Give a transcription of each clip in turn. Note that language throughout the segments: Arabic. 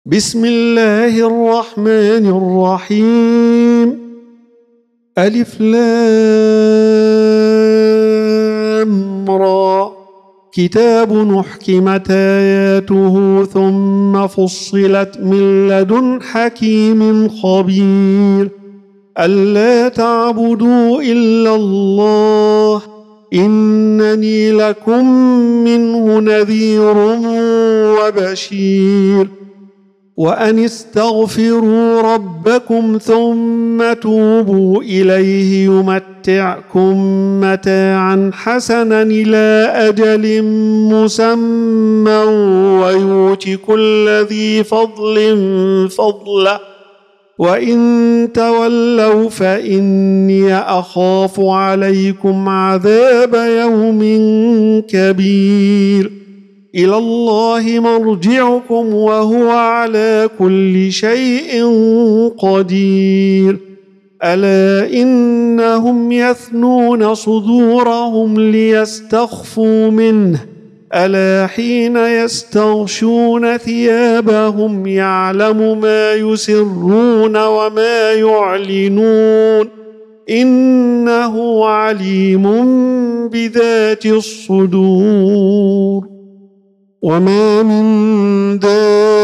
بسم الله الرحمن الرحيم. ألف لام را. كتاب أحكمت آياته ثم فصلت من لدن حكيم خبير. ألا تعبدوا إلا الله إنني لكم منه نذير وبشير. وأن استغفروا ربكم ثم توبوا إليه يمتعكم متاعا حسنا إلى أجل مسمى ويؤت كل ذي فضل فضله وإن تولوا فإني أخاف عليكم عذاب يوم كبير. إلى الله مرجعكم وهو على كل شيء قدير. ألا إنهم يثنون صدورهم ليستخفوا منه ألا حين يستغشون ثيابهم يعلم ما يسرون وما يعلنون إنه عليم بذات الصدور. وما من دابة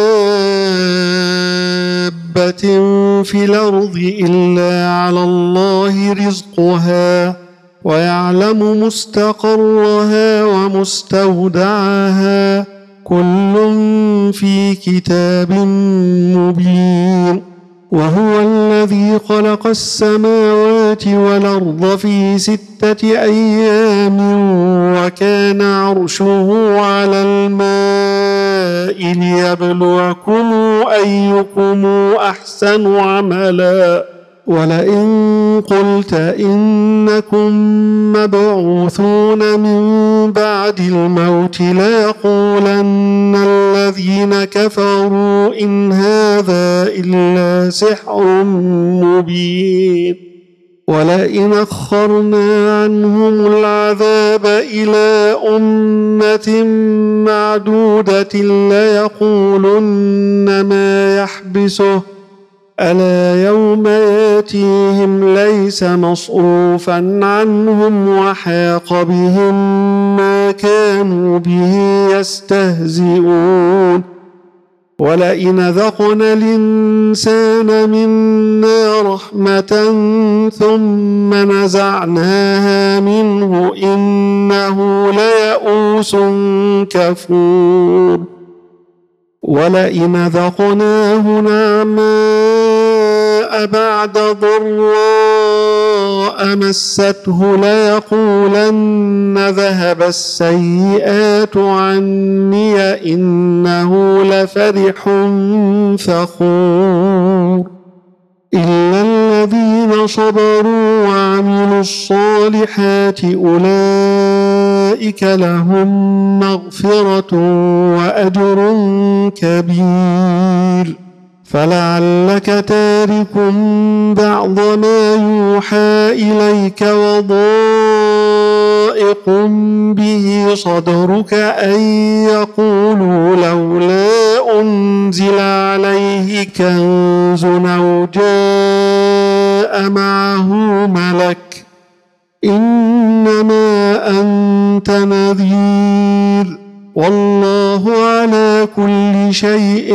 في الأرض إلا على الله رزقها ويعلم مستقرها ومستودعها كل في كتاب مبين. وهو الذي خلق السماوات والأرض في 6 أيام وكان عرشه على الماء ليبلوكم أيكم أحسن عملا. ولئن قلت إنكم مبعوثون من بعد الموت ليقولن الذين كفروا إن هذا إلا سحر مبين. ولئن أخرنا عنهم العذاب إلى أمة معدودة ليقولن ما يحبسه ألا يوم ياتيهم ليس مصروفا عنهم وحاق بهم ما كانوا به يستهزئون. ولئن ذقنا الإنسان منا رحمة ثم نزعناها منه إنه ليئوس كفور. ولئن ذقناه نعماء بعد ضراء مسته ليقولن ذهب السيئات عني إنه لفرح فخور. إلا الذين صبروا وعملوا الصالحات أولئك لهم مغفرة وأجر كبير. فلعلك تارك بعض ما يوحى إليك وضائق به صدرك أن يقولوا لولا أنزل عليه كنز أو جاء معه ملك إنما أنت نذير والله على كل شيء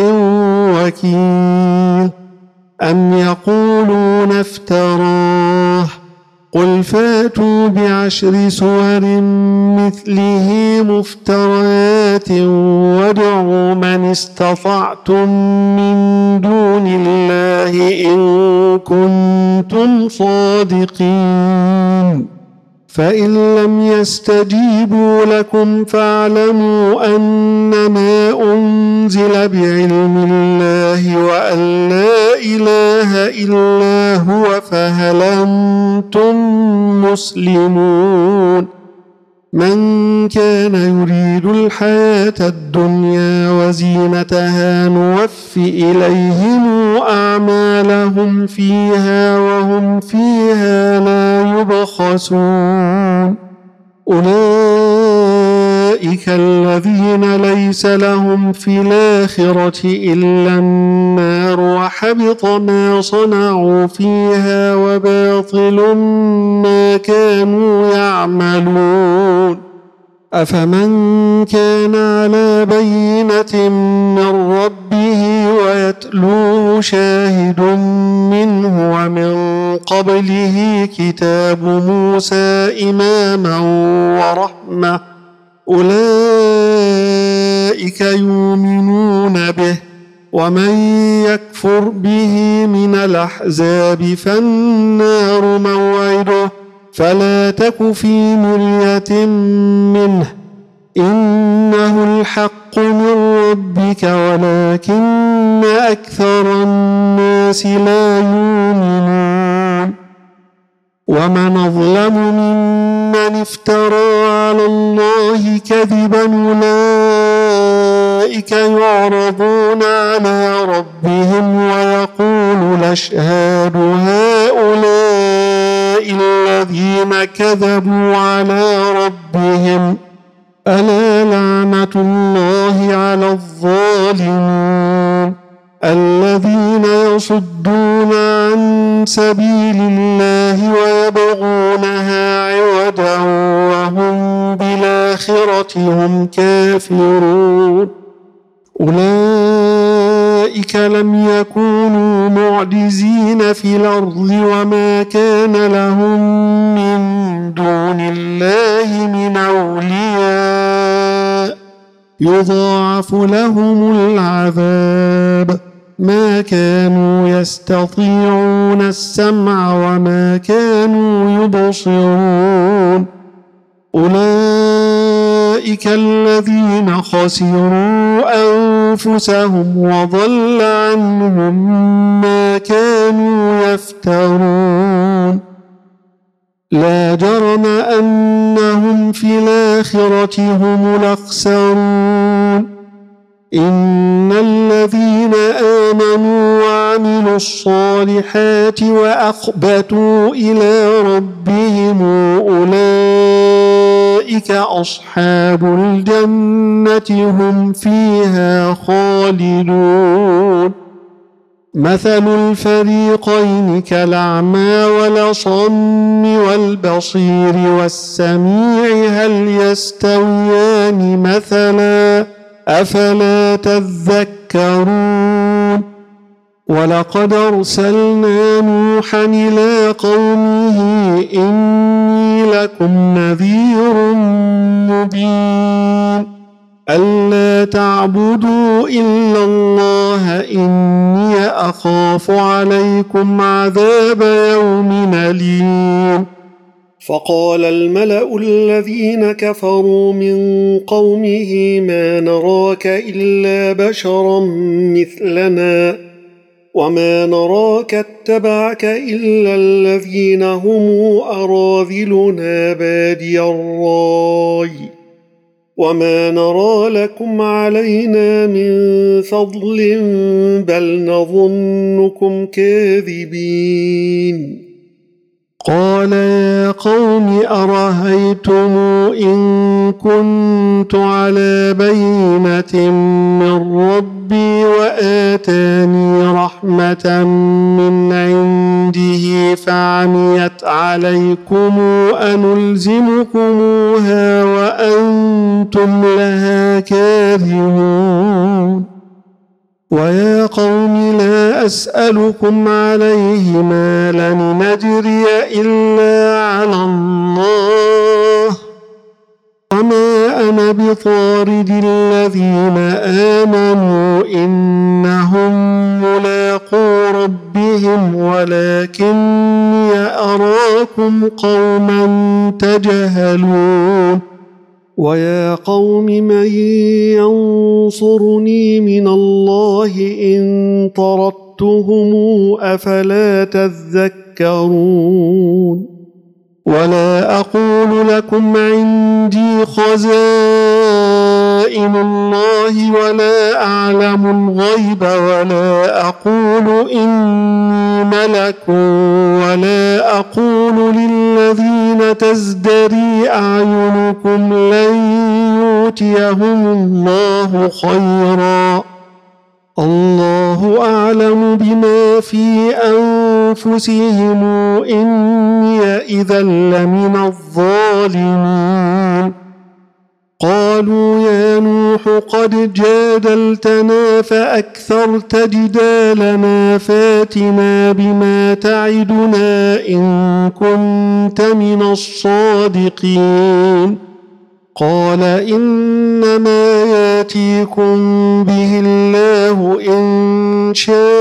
وكيل. أم يقولون افتراه قل فاتوا ب10 سور مثله مفتريات وادعوا من استطعتم من دون الله إن كنتم صادقين. فإن لم يستجيبوا لكم فاعلموا أنما أنزل بعلم الله وأن لا إله إلا هو فهل أنتم مسلمون. من كان يريد الحياة الدنيا وزينتها نوف إليهم أعمالهم فيها وهم فيها لا يبخسون. أولئك أولئك الذين ليس لهم في الآخرة إلا النار وحبط ما صنعوا فيها وباطل ما كانوا يعملون أفمن كان على بينة من ربه ويتلوه شاهد منه ومن قبله كتاب موسى إماما ورحمة أولئك يؤمنون به ومن يكفر به من الأحزاب فالنار موعده فلا تك في مرية منه إنه الحق من ربك ولكن أكثر الناس لا يؤمنون ومن أظلم ممن افترى على الله كذبا أولئك يعرضون على ربهم ويقول الأشهاد هؤلاء الذين كذبوا على ربهم ألا لعنة الله على الظالمين الذين يصدون عن سبيل الله ويبغونها عوجا وهم بالآخرة هم كافرون أولئك لم يكونوا معجزين في الأرض وما كان لهم من دون الله من أولياء يضاعف لهم العذاب ما كانوا يستطيعون السمع وما كانوا يبصرون أولئك الذين خسروا أنفسهم وضل عنهم ما كانوا يفترون لا جرم أنهم في الآخرة هم الأخسرون إن الذين آمنوا وعملوا الصالحات وأخبتوا إلى ربهم أولئك أصحاب الجنة هم فيها خالدون مثل الفريقين كالأعمى والأصم والبصير والسميع هل يستويان مثلا أفلا تذكرون ولقد أرسلنا نوحا إلى قومه إني لكم نذير مبين ألا تعبدوا إلا الله إني أخاف عليكم عذاب يوم أليم فقال الملأ الذين كفروا من قومه ما نراك إلا بشرا مثلنا وما نراك اتبعك إلا الذين هم أراذلنا بادي الرأي وما نرى لكم علينا من فضل بل نظنكم كاذبين قال يا قوم أرهيتم إن كنت على بينة من ربي وآتاني رحمة من عنده فعميت عليكم أنلزمكموها وأنتم لها كارهون ويا قوم لا أسألكم عليه مالا نجري إلا على الله وما أنا بطارد الذين آمنوا إنهم ملاقو ربهم ولكني أراكم قوما تجهلون ويا قوم من ينصرني من الله إن طردتهم أفلا تذكرون ولا أقول لكم عندي خزائن خزائن الله ولا أعلم الغيب ولا أقول إني ملك ولا أقول للذين تزدري أعينكم لن يؤتيهم الله خيرا الله أعلم بما في أنفسهم إني إذا لمن الظالمين قالوا يا نوح قد جادلتنا فأكثرت جدالنا فاتنا بما تعدنا إن كنت من الصادقين قال إنما ياتيكم به الله إن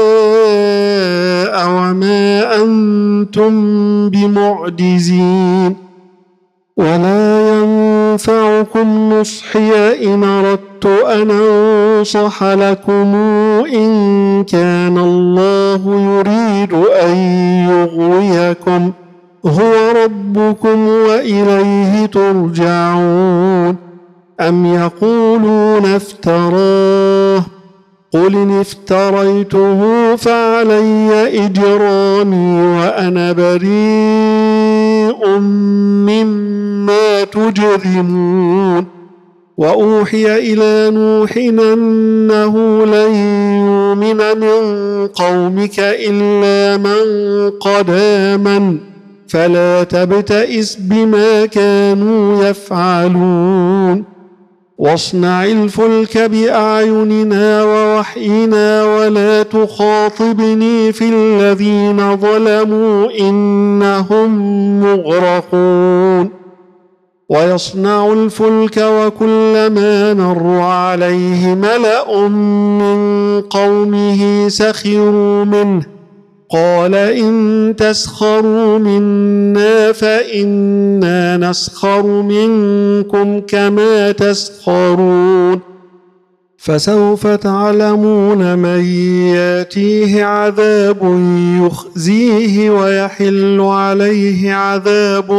شاء وما أنتم بمعجزين ولا ينفعكم نصحي إن أردت أن أنصح لكم إن كان الله يريد أن يغويكم هو ربكم وإليه ترجعون أم يقولون افتراه قل إن افتريته فعلي إجرامي وأنا بريء مما تجرمون وأوحي إلى نوح أنه لن يؤمن من قومك إلا من قد آمن فلا تبتئس بما كانوا يفعلون واصنع الفلك بأعيننا ووحينا ولا تخاطبني في الذين ظلموا إنهم مغرقون ويصنع الفلك وكلما مر عليه ملأ من قومه سخروا منه قال إن تسخروا منا فإنا نسخر منكم كما تسخرون فسوف تعلمون من ياتيه عذاب يخزيه ويحل عليه عذاب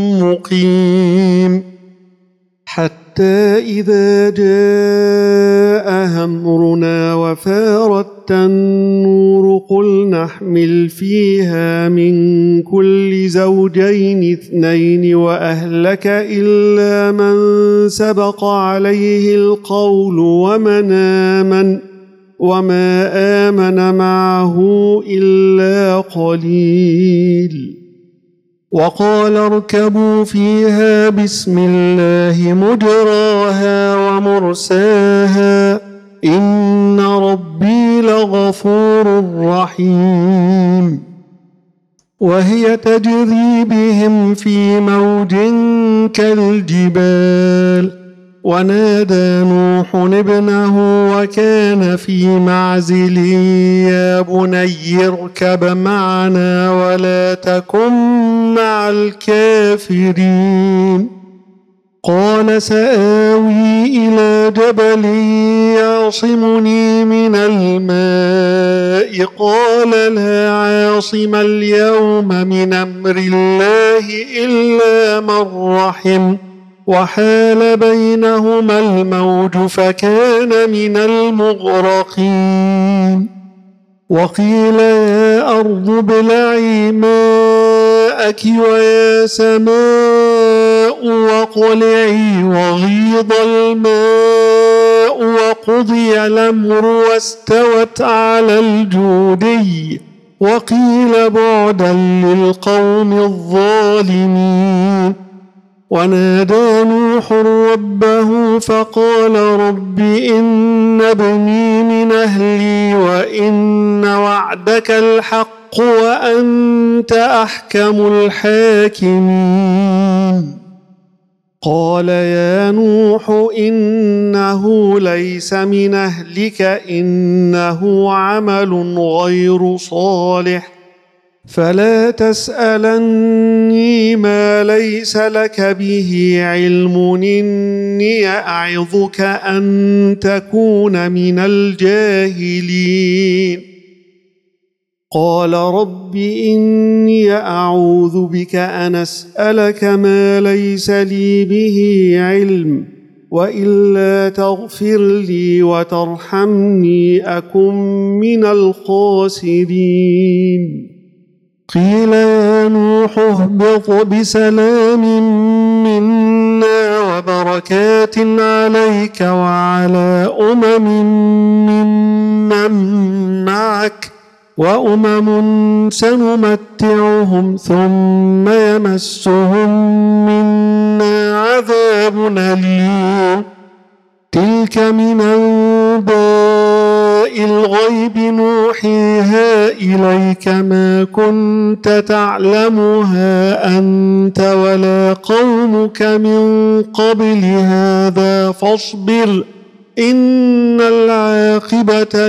مقيم حتى إذا جاء أمرنا وفارت النور قل نحمل فيها من كل زوجين اثنين وأهلك إلا من سبق عليه القول وما آمن معه إلا قليل وقال اركبوا فيها بسم الله مجراها ومرساها إن ربي لغفور رحيم وهي تجري بهم في موج كالجبال ونادى نوح ابنه وكان في معزل يا بني اركب معنا ولا تكن مع الكافرين قال سآوي إلى جبل يعصمني من الماء قال لا عاصم اليوم من أمر الله إلا من رحم وحال بينهما الموج فكان من المغرقين وقيل يا أرض ابلعي ماءك ويا سماء واقلعي وغيض الماء وقضي الأمر واستوت على الجودي وقيل بعدا للقوم الظالمين ونادى نوح ربه فقال رب إن ابني من أهلي وإن وعدك الحق وأنت أحكم الحاكمين قال يا نوح إنه ليس من أهلك إنه عمل غير صالح فلا تسألني ما ليس لك به علم إني أعظك أن تكون من الجاهلين قال رب إني أعوذ بك أن أسألك ما ليس لي به علم وإلا تغفر لي وترحمني أكن من الخاسرين قيل يا نوح اهبط بسلام منا وبركات عليك وعلى ممن معك وأمم سنمتعهم ثم يمسهم منا عذاب أليم تلك من أنباء الغيب نوحيها إليك ما كنت تعلمها أنت ولا قومك من قبل هذا فاصبر إن العاقبة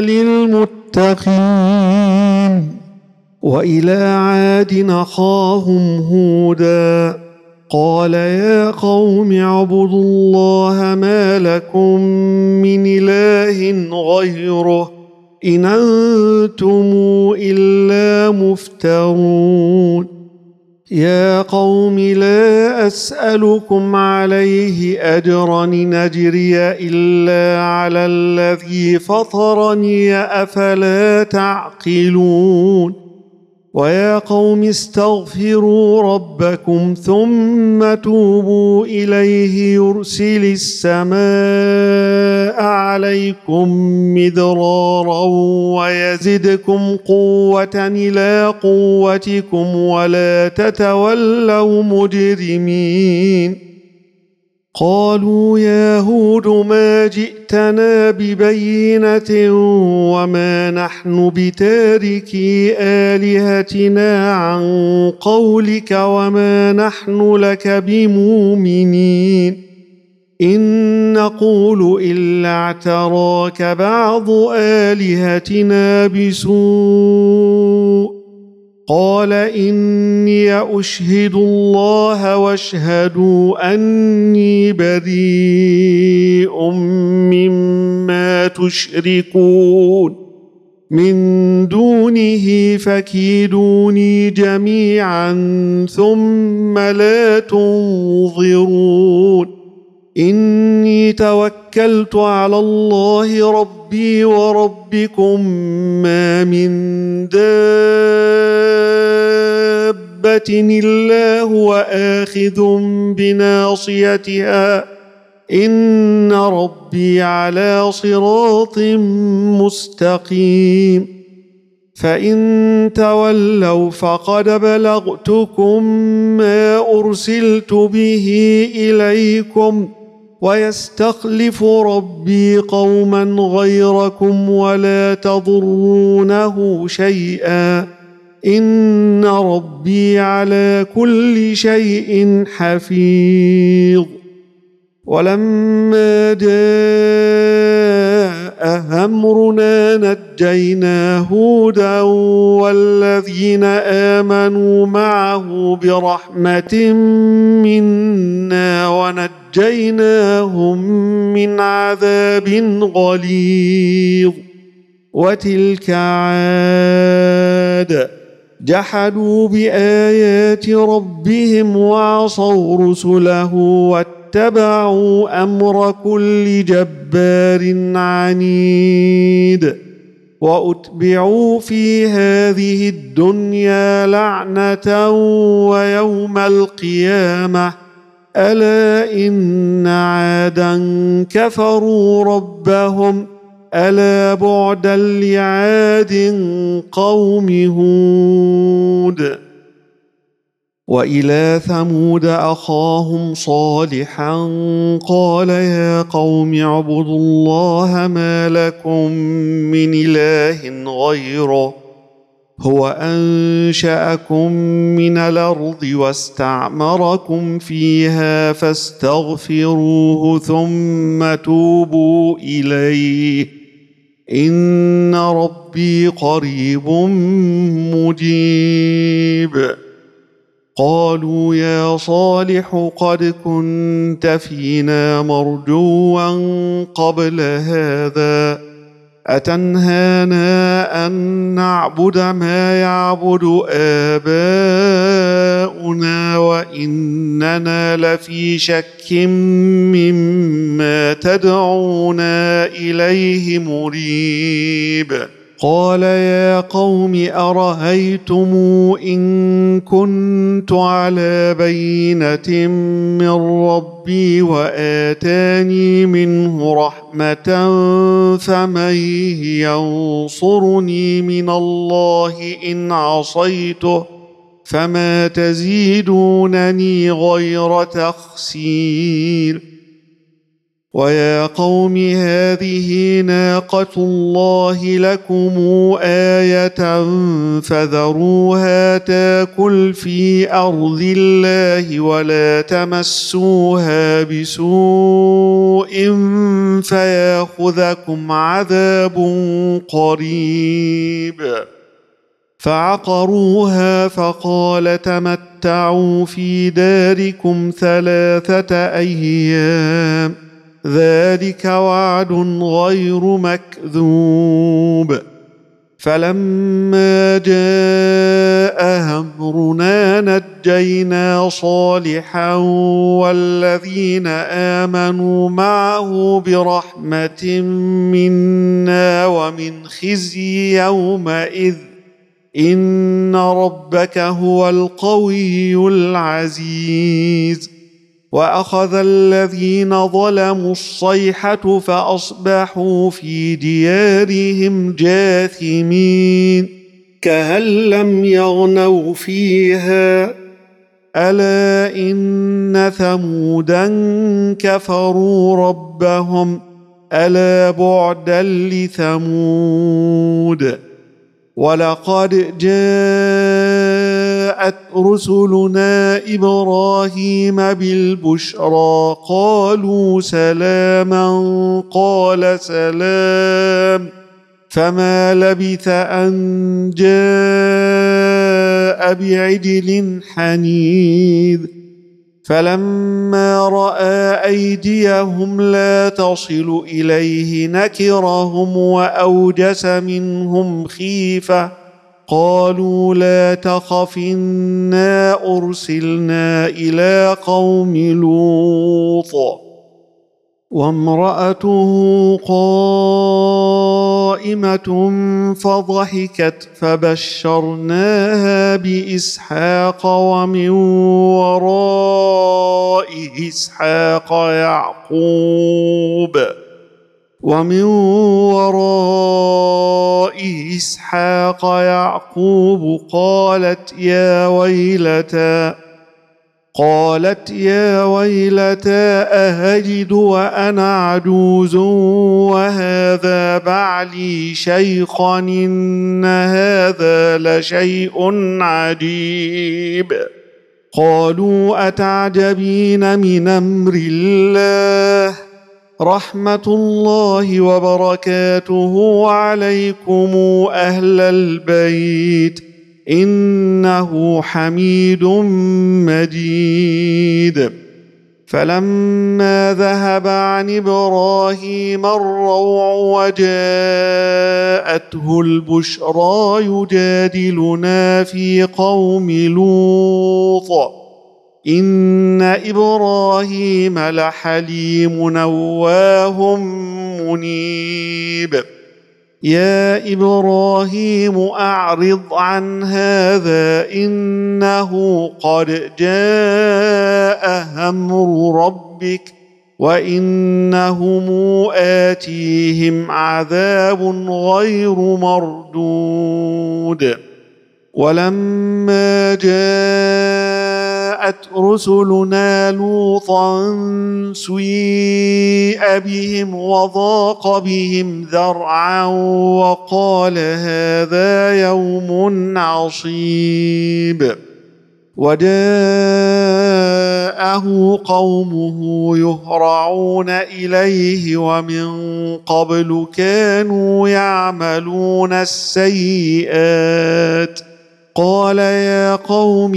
للمتقين وإلى عاد أخاهم هودا قال يا قوم اعبدوا الله ما لكم من إله غيره إن أنتم إلا مفترون يا قوم لا أسألكم عليه أجرا إن أجري إلا على الذي فطرني أفلا تعقلون ويا قوم استغفروا ربكم ثم توبوا إليه يرسل السماء عليكم مدرارا ويزدكم قوة إلى قوتكم ولا تتولوا مجرمين قالوا يا هود ما جئتنا ببينة وما نحن بتاركي آلهتنا عن قولك وما نحن لك بمؤمنين إن نقول إلا اعتراك بعض آلهتنا بسوء قال إني أشهد الله واشهدوا أني بريء مما تشركون من دونه فكيدوني جميعا ثم لا تنظرون إني توكلت على الله ربي وربكم ما من دابة إلا هو آخذ بناصيتها إن ربي على صراط مستقيم فإن تولوا فقد بلغتكم ما أرسلت به إليكم ويستخلف ربي قوما غيركم ولا تضرونه شيئا إن ربي على كل شيء حفيظ ولما جاء أمرنا نجينا هودا والذين آمنوا معه برحمة منا ونجيناهم من عذاب غليظ وتلك عاد جحدوا بآيات ربهم وعصوا رسله واتبعوا أمر كل جبار عنيد وأتبعوا في هذه الدنيا لعنة ويوم القيامة ألا إن عادا كفروا ربهم ألا بعدا لعاد قوم هود وإلى ثمود أخاهم صالحا قال يا قوم اعبدوا الله ما لكم من إله غيره هو أنشأكم من الأرض واستعمركم فيها فاستغفروه ثم توبوا إليه إن ربي قريب مجيب قالوا يا صالح قد كنت فينا مرجوا قبل هذا أتنهانا أن نعبد ما يعبد آباؤنا وإننا لفي شك مما تدعونا إليه مريب. قال يا قوم أرأيتم إن كنت على بينة من ربي وآتاني منه رحمة فمن ينصرني من الله إن عصيته فما تزيدونني غير تخسير. ويا قوم هذه ناقة الله لكم آية فذروها تاكل في أرض الله ولا تمسوها بسوء فياخذكم عذاب قريب. فعقروها فقال تمتعوا في داركم 3 أيام ذلك وعد غير مكذوب. فلما جاء أمرنا نجينا صالحا والذين آمنوا معه برحمة منا ومن خزي يومئذ إن ربك هو القوي العزيز. وأخذ الذين ظلموا الصيحة فأصبحوا في ديارهم جاثمين كأن لم يغنوا فيها ألا إن ثمودا كفروا ربهم ألا بعدا لثمود. ولقد جاءت رسلنا إبراهيم بالبشرى قالوا سلاما قال سلام فما لبث أن جاء بعجل حنيذ. فلما رأى أيديهم لا تصل إليه نكرهم وأوجس منهم خيفة قالوا لا تخف إنا أرسلنا إلى قوم لوط. وامرأته قائمة فضحكت فبشرناها بإسحاق ومن وراء إسحاق يعقوب قالت يا ويلتى أهلد وأنا عجوز وهذا بعلي شيخا إن هذا لشيء عجيب. قالوا أتعجبين من أمر الله رحمة الله وبركاته عليكم أهل البيت إنه حميد مجيد. فلما ذهب عن إبراهيم الروع وجاءته البشرى يجادلنا في قوم لوط إن إبراهيم لحليم نواه منيب. يا إبراهيم أعرض عن هذا إنه قد جاء أمر ربك وإنهم آتيهم عذاب غير مردود. ولما جاءت رسلنا لوطا سيء بهم وضاق بهم ذرعا وقال هذا يوم عصيب. وجاءه قومه يهرعون إليه ومن قبل كانوا يعملون السيئات قال يا قوم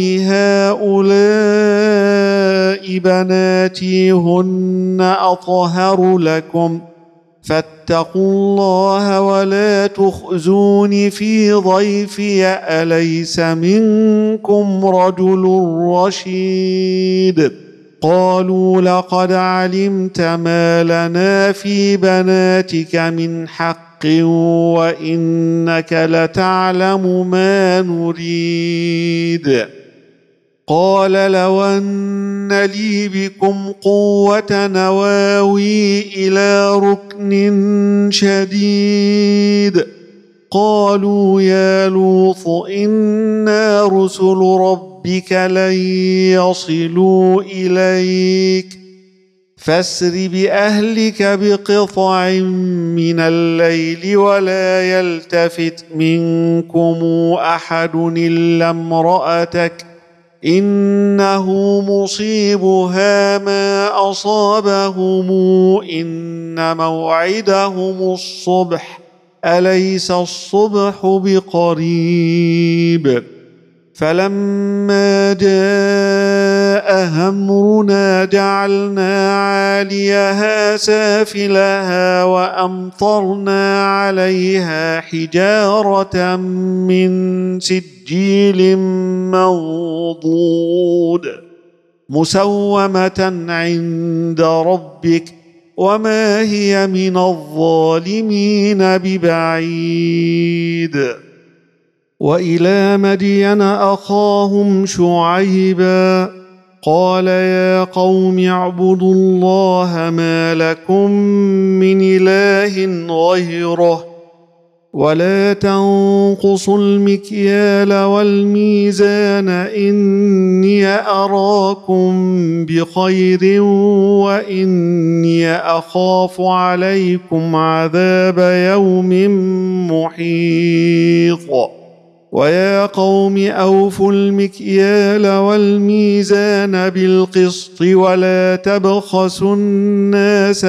هؤلاء بناتي هن أطهر لكم فاتقوا الله ولا تخزون في ضيفي أليس منكم رجل رشيد قالوا لقد علمت ما لنا في بناتك من حق وإنك لتعلم ما نريد قال لو أن لي بكم قوة نواوي إلى ركن شديد قالوا يا لوط إنا رسل ربك لن يصلوا إليك فاسر بأهلك بقطع من الليل ولا يلتفت منكم أحد إلا امرأتك إنه مصيبها ما أصابهم إن موعدهم الصبح أليس الصبح بقريب فلما جاء أمرنا جعلنا عاليها سافلها وأمطرنا عليها حجارة من سجيل منضود مسومة عند ربك وما هي من الظالمين ببعيد وإلى مدين أخاهم شعيبا قال يا قوم اعبدوا الله ما لكم من إله غيره ولا تنقصوا المكيال والميزان إني أراكم بخير وإني أخاف عليكم عذاب يوم محيط ويا قوم أوفوا المكيال والميزان بالقسط ولا تبخسوا الناس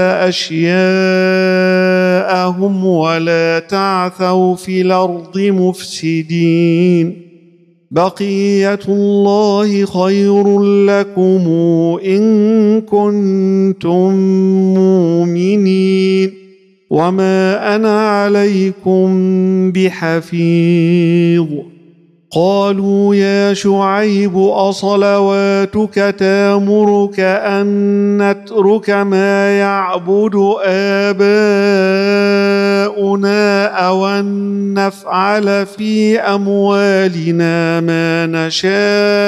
أشياءهم ولا تعثوا في الأرض مفسدين بقية الله خير لكم إن كنتم مؤمنين وما أنا عليكم بحفيظ قالوا يا شعيب أصلواتك تامرك أن نترك ما يعبد آباؤنا أو أن نفعل في أموالنا ما نشاء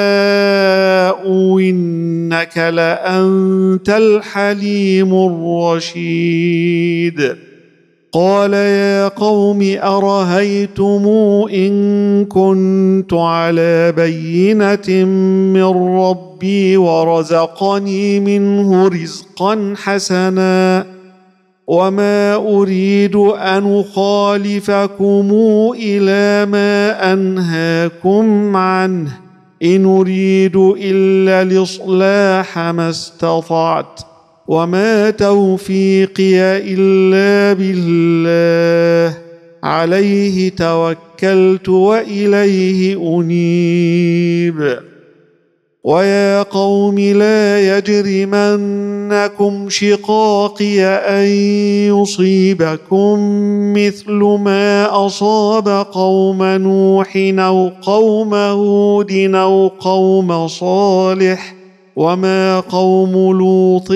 إنك لأنت الحليم الرشيد قال يا قوم أرهيتم إن كنت على بينة من ربي ورزقني منه رزقا حسنا وما أريد أن أخالفكم إلى ما أنهاكم عنه إن أريد إلا الإصلاح ما استطعت وما توفيقي إلا بالله عليه توكلت وإليه أنيب ويا قوم لا يجرمنكم شقاقي أن يصيبكم مثل ما أصاب قوم نوح أو قوم هود أو قوم صالح وما قوم لوط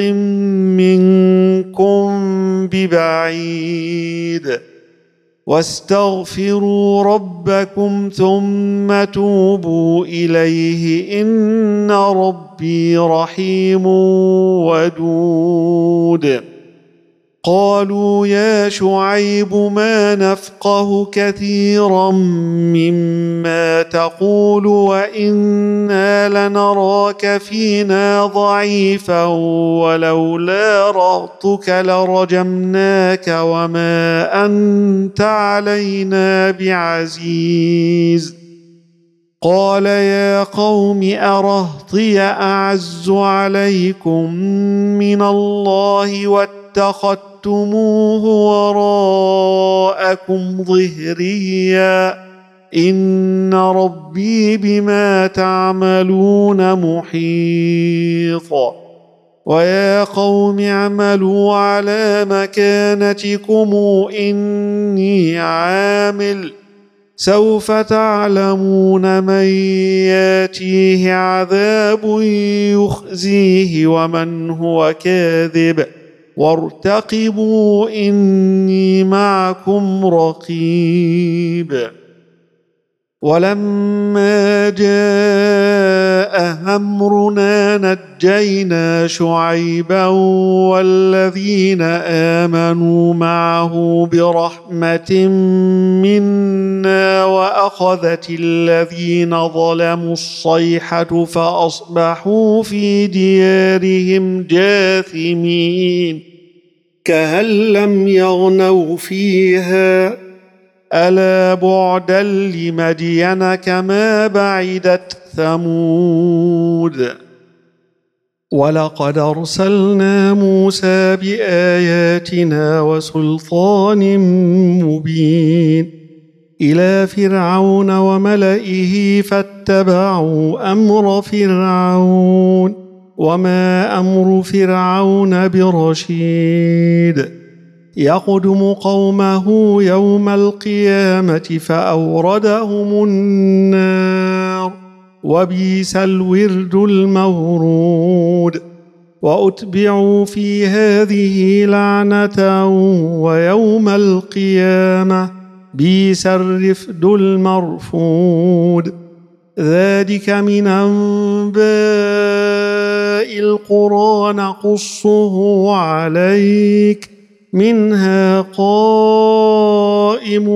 منكم ببعيد واستغفروا ربكم ثم توبوا إليه إن ربي رحيم ودود قالوا يا شعيب ما نفقه كثيرا مما تقول وإنا لنراك فينا ضعيفا ولولا رهطك لرجمناك وما أنت علينا بعزيز قال يا قوم أرهطي أعز عليكم من الله واتخذتموه وراءكم ظهريا إن ربي بما تعملون محيط ويا قوم اعملوا على مكانتكم إني عامل سوف تعلمون من ياتيه عذاب يخزيه ومن هو كاذب وارتقبوا إني معكم رقيب. ولما جاء أمرنا نجينا شعيبا والذين آمنوا معه برحمة منا وأخذت الذين ظلموا الصيحة فأصبحوا في ديارهم جاثمين كأن لم يغنوا فيها ألا بعدا لمدين كما بعدت ثمود. ولقد أرسلنا موسى بآياتنا وسلطان مبين إلى فرعون وملئه فاتبعوا أمر فرعون وما أمر فرعون برشيد يقدم قومه يوم القيامة فأوردهم النار وبئس الورد المورود. وأتبعوا في هذه لعنة ويوم القيامة بئس الرفد المرفود. ذلك من أنباء القرى نقصه عليك منها قائم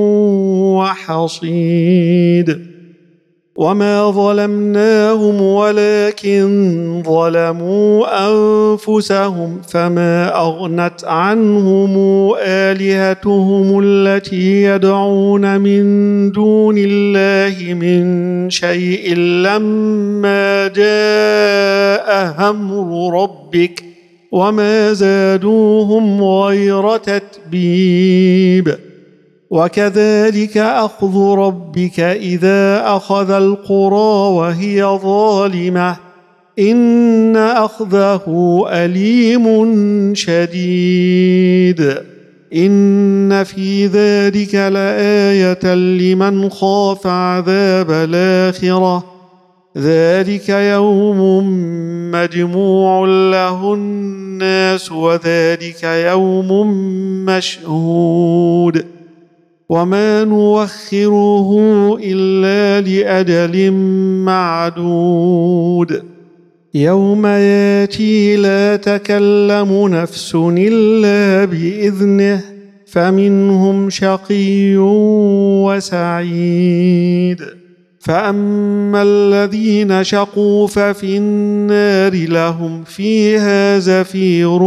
وحصيد. وما ظلمناهم ولكن ظلموا أنفسهم فما أغنت عنهم آلهتهم التي يدعون من دون الله من شيء لما جاء أمر ربك وما زادوهم غير تتبيب. وكذلك أخذ ربك إذا أخذ القرى وهي ظالمة إن أخذه أليم شديد. إن في ذلك لآية لمن خاف عذاب الآخرة ذلك يوم مجموع له الناس وذلك يوم مشهود وما نوخره إلا لأجل معدود. يوم ياتي لا تكلم نفس إلا بإذنه فمنهم شقي وسعيد. فأما الذين شقوا ففي النار لهم فيها زفير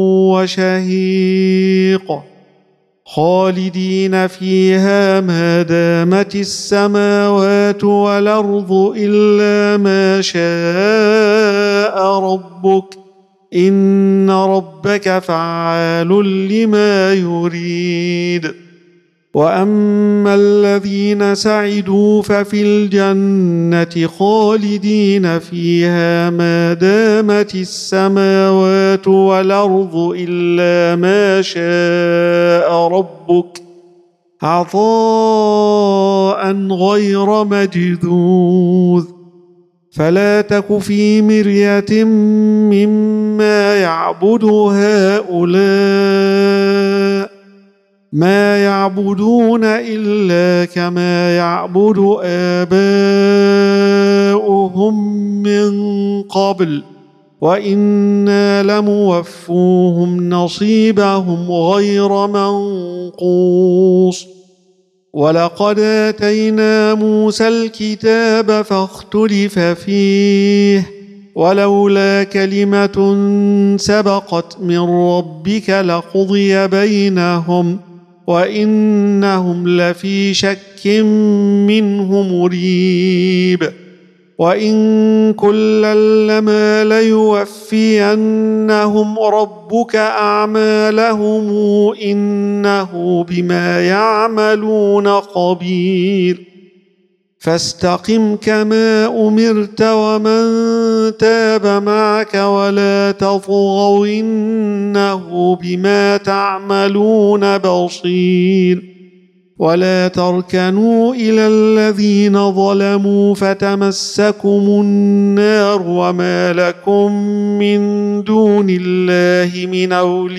وشهيق خالدين فيها ما دامت السماوات والأرض إلا ما شاء ربك إن ربك فعال لما يريد. وأما الذين سعدوا ففي الجنة خالدين فيها ما دامت السماوات والأرض إلا ما شاء ربك عطاء غير مجذوذ. فلا تك في مرية مما يعبد هؤلاء ما يعبدون إلا كما يعبد آباؤهم من قبل وإنا لموفوهم نصيبهم غير منقوص. ولقد آتينا موسى الكتاب فاختلف فيه ولولا كلمة سبقت من ربك لقضي بينهم وإنهم لفي شك منه مريب. وإن كلا لما ليوفينهم ربك أعمالهم إنه بما يعملون خبير. فاستقم كما أمرت ومن تاب معك ولا تطغوا إنه بما تعملون بصير ولا تركنوا إلى الذين ظلموا فتمسكم النار وما لكم من دون الله من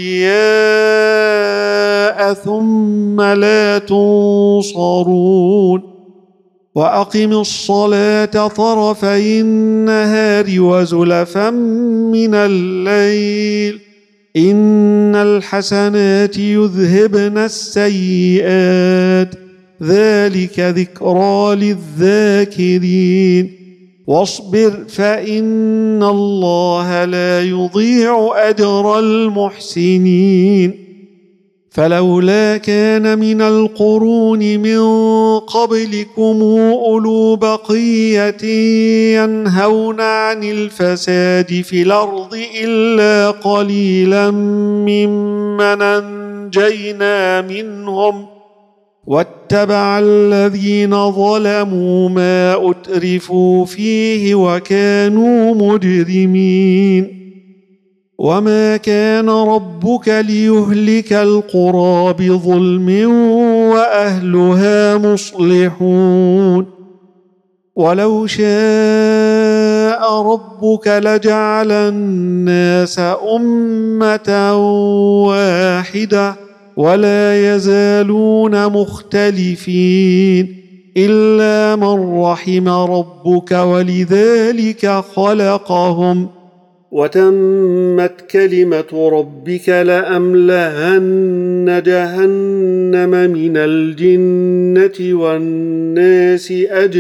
أولياء ثم لا تنصرون وأقم الصلاة طرفي النهار وزلفا من الليل إن الحسنات يذهبن السيئات ذلك ذكرى للذاكرين واصبر فإن الله لا يضيع أجر المحسنين فلولا كان من القرون من قبلكم أولو بقية ينهون عن الفساد في الأرض إلا قليلا ممن أنجينا منهم واتبع الذين ظلموا ما أترفوا فيه وكانوا مجرمين وما كان ربك ليهلك القرى بظلم وأهلها مصلحون ولو شاء ربك لجعل الناس أمة واحدة ولا يزالون مختلفين إلا من رحم ربك ولذلك خلقهم وتمت كلمة ربك لأملأن جهنم من الجنة والناس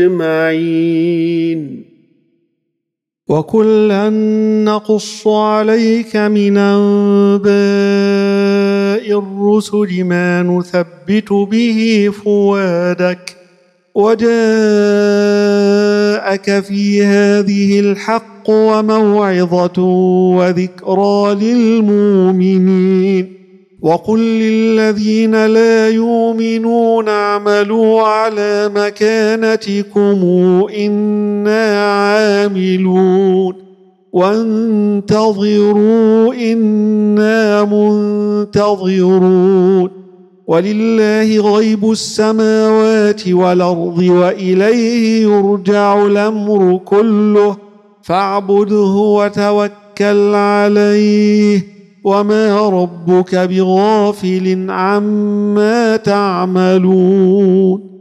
أجمعين وكلا نقص عليك من أنباء الرسل ما نثبت به فؤادك وجاءك في هذه الحق وموعظة وذكرى للمؤمنين وقل للذين لا يؤمنون اعملوا على مكانتكم إنا عاملون وانتظروا إنا منتظرون ولله غيب السماوات والأرض وإليه يرجع الأمر كله فاعبده وتوكل عليه وما ربك بغافل عما تعملون